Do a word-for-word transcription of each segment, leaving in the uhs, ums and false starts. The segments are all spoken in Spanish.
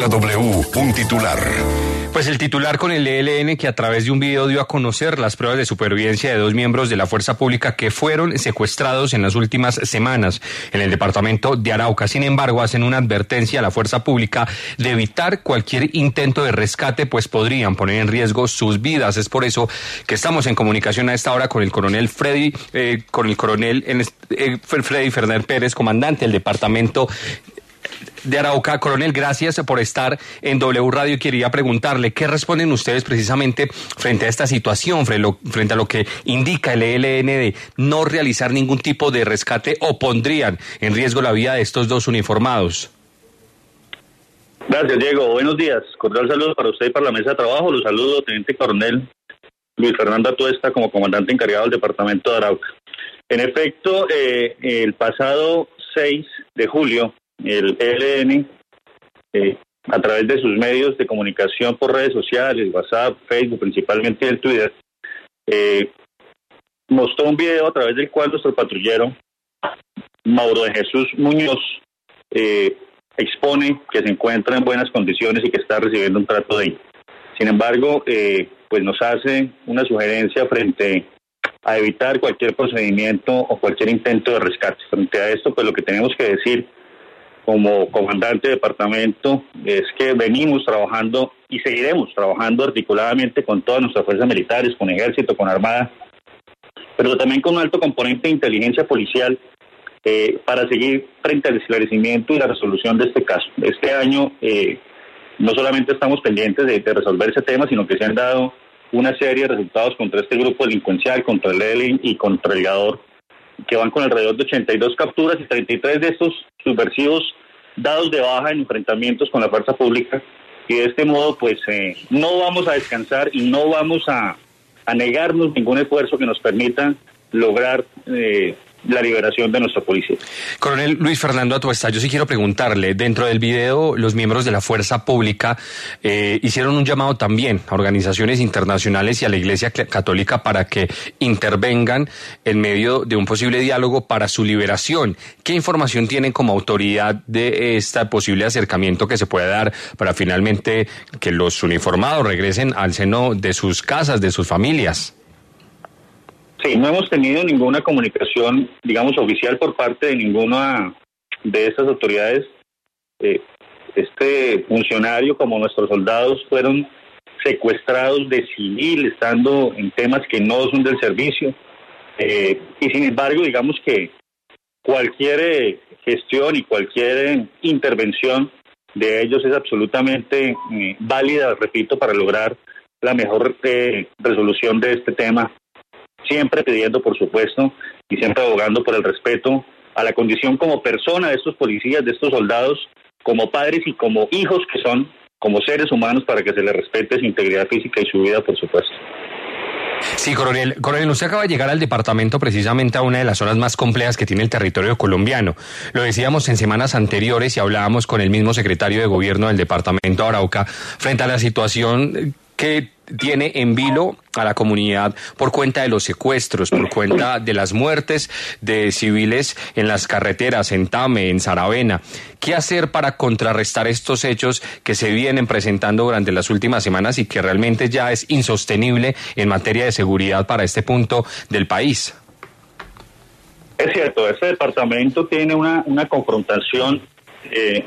Radio W, un titular. Pues el titular con el E L N, que a través de un video dio a conocer las pruebas de supervivencia de dos miembros de la fuerza pública que fueron secuestrados en las últimas semanas en el departamento de Arauca. Sin embargo, hacen una advertencia a la fuerza pública de evitar cualquier intento de rescate, pues podrían poner en riesgo sus vidas. Es por eso que estamos en comunicación a esta hora con el coronel Freddy, eh, con el coronel eh, Freddy Fernández Pérez, comandante del departamento de Arauca. Coronel, gracias por estar en W Radio. Quería preguntarle, ¿qué responden ustedes precisamente frente a esta situación, frente a lo que indica el E L N de no realizar ningún tipo de rescate o pondrían en riesgo la vida de estos dos uniformados? Gracias, Diego. Buenos días. Cordial saludo para usted y para la mesa de trabajo. Los saludo, teniente coronel Luis Fernando Atuesta, como comandante encargado del departamento de Arauca. En efecto, eh, el pasado seis de julio, el E L N, eh, a través de sus medios de comunicación por redes sociales, WhatsApp, Facebook, principalmente el Twitter, eh, mostró un video a través del cual nuestro patrullero, Mauro de Jesús Muñoz, eh, expone que se encuentra en buenas condiciones y que está recibiendo un trato digno. Sin embargo, eh, pues nos hace una sugerencia frente a evitar cualquier procedimiento o cualquier intento de rescate. Frente a esto, pues lo que tenemos que decir como comandante de departamento es que venimos trabajando y seguiremos trabajando articuladamente con todas nuestras fuerzas militares, con ejército, con armada, pero también con un alto componente de inteligencia policial eh, para seguir frente al esclarecimiento y la resolución de este caso. Este año eh, no solamente estamos pendientes de, de resolver ese tema, sino que se han dado una serie de resultados contra este grupo delincuencial, contra el E L N y contra el Gador, que van con alrededor de ochenta y dos capturas y treinta y tres de estos subversivos dados de baja en enfrentamientos con la fuerza pública. Y de este modo, pues, eh, no vamos a descansar y no vamos a, a negarnos ningún esfuerzo que nos permita lograr eh, la liberación de nuestra policía. Coronel Luis Fernando Atuesta, yo sí quiero preguntarle, dentro del video los miembros de la fuerza pública eh, hicieron un llamado también a organizaciones internacionales y a la Iglesia Católica para que intervengan en medio de un posible diálogo para su liberación. ¿Qué información tienen como autoridad de este posible acercamiento que se puede dar para finalmente que los uniformados regresen al seno de sus casas, de sus familias? Sí, no hemos tenido ninguna comunicación, digamos, oficial por parte de ninguna de estas autoridades. Eh, este funcionario, como nuestros soldados, fueron secuestrados de civil, estando en temas que no son del servicio. Eh, y sin embargo, digamos que cualquier eh, gestión y cualquier eh, intervención de ellos es absolutamente eh, válida, repito, para lograr la mejor eh, resolución de este tema. Siempre pidiendo, por supuesto, y siempre abogando por el respeto a la condición como persona de estos policías, de estos soldados, como padres y como hijos que son, como seres humanos, para que se les respete su integridad física y su vida, por supuesto. Sí, coronel, coronel, usted acaba de llegar al departamento precisamente a una de las zonas más complejas que tiene el territorio colombiano. Lo decíamos en semanas anteriores y hablábamos con el mismo secretario de gobierno del departamento de Arauca frente a la situación que tiene en vilo a la comunidad por cuenta de los secuestros, por cuenta de las muertes de civiles en las carreteras, en Tame, en Saravena. ¿Qué hacer para contrarrestar estos hechos que se vienen presentando durante las últimas semanas y que realmente ya es insostenible en materia de seguridad para este punto del país? Es cierto, este departamento tiene una, una confrontación eh,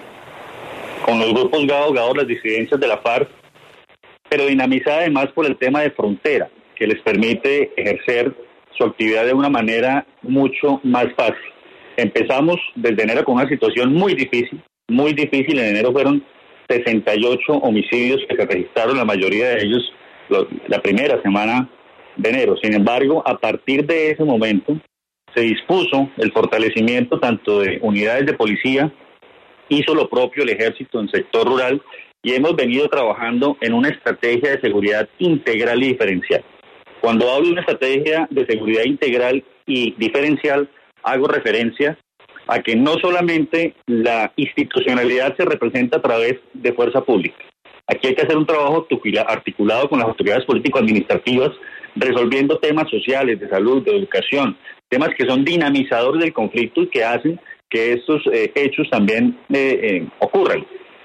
con los grupos Gado, Gado, las disidencias de la FARC, pero dinamizada además por el tema de frontera, que les permite ejercer su actividad de una manera mucho más fácil. Empezamos desde enero con una situación muy difícil, muy difícil. En enero fueron sesenta y ocho homicidios que se registraron, la mayoría de ellos lo, la primera semana de enero. Sin embargo, a partir de ese momento se dispuso el fortalecimiento tanto de unidades de policía, hizo lo propio el ejército en sector rural, y hemos venido trabajando en una estrategia de seguridad integral y diferencial. Cuando hablo de una estrategia de seguridad integral y diferencial, hago referencia a que no solamente la institucionalidad se representa a través de fuerza pública. Aquí hay que hacer un trabajo articulado con las autoridades político-administrativas, resolviendo temas sociales, de salud, de educación, temas que son dinamizadores del conflicto y que hacen que estos eh, hechos también eh, eh, ocurran.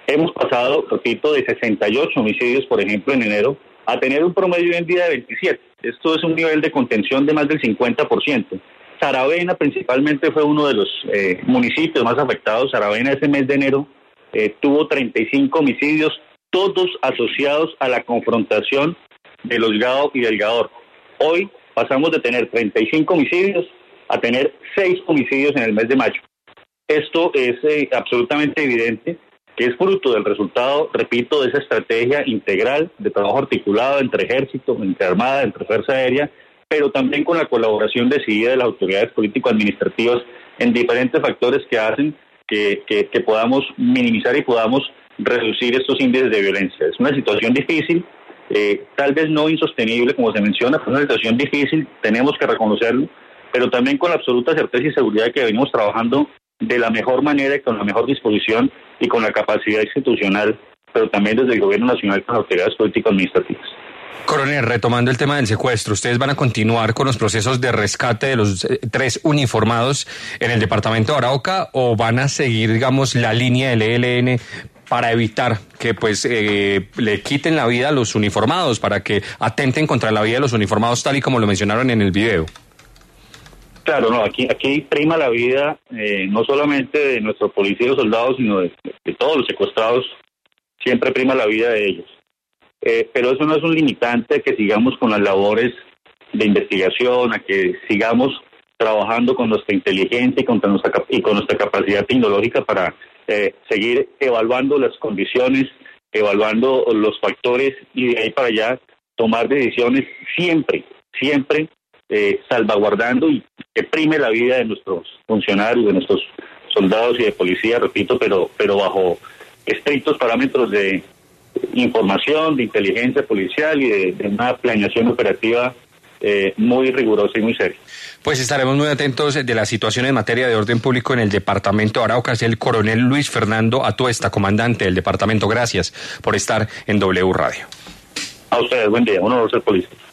Hemos pasado, repito, de sesenta y ocho homicidios, por ejemplo, en enero, a tener un promedio hoy en día de veintisiete. Esto es un nivel de contención de más del cincuenta por ciento. Saravena principalmente fue uno de los eh, municipios más afectados. Saravena ese mes de enero eh, tuvo treinta y cinco homicidios, todos asociados a la confrontación de los Gao y del Gador. Hoy pasamos de tener treinta y cinco homicidios a tener seis homicidios en el mes de mayo. Esto es eh, absolutamente evidente que es fruto del resultado, repito, de esa estrategia integral de trabajo articulado entre Ejército, entre Armada, entre Fuerza Aérea, pero también con la colaboración decidida de las autoridades político-administrativas en diferentes factores que hacen que, que, que podamos minimizar y podamos reducir estos índices de violencia. Es una situación difícil, eh, tal vez no insostenible, como se menciona, es una situación difícil, tenemos que reconocerlo, pero también con la absoluta certeza y seguridad que venimos trabajando de la mejor manera y con la mejor disposición y con la capacidad institucional, pero también desde el Gobierno Nacional con las autoridades político-administrativas. Coronel, retomando el tema del secuestro, ¿ustedes van a continuar con los procesos de rescate de los eh, tres uniformados en el departamento de Arauca o van a seguir, digamos, la línea del E L N para evitar que pues eh, le quiten la vida a los uniformados, para que atenten contra la vida de los uniformados tal y como lo mencionaron en el video? Claro, no, aquí aquí prima la vida eh, no solamente de nuestros policías y los soldados, sino de, de todos los secuestrados, siempre prima la vida de ellos. Eh, pero eso no es un limitante a que sigamos con las labores de investigación, a que sigamos trabajando con nuestra inteligencia y con nuestra, y con nuestra capacidad tecnológica para eh, seguir evaluando las condiciones, evaluando los factores y de ahí para allá tomar decisiones siempre, siempre eh, salvaguardando y que prime la vida de nuestros funcionarios, de nuestros soldados y de policía, repito, pero, pero bajo estrictos parámetros de información, de inteligencia policial y de, de una planeación operativa eh, muy rigurosa y muy seria. Pues estaremos muy atentos de la situación en materia de orden público en el departamento de Arauca. Es el coronel Luis Fernando Atuesta, comandante del departamento. Gracias por estar en W Radio. A ustedes, buen día. Un honor ser policía.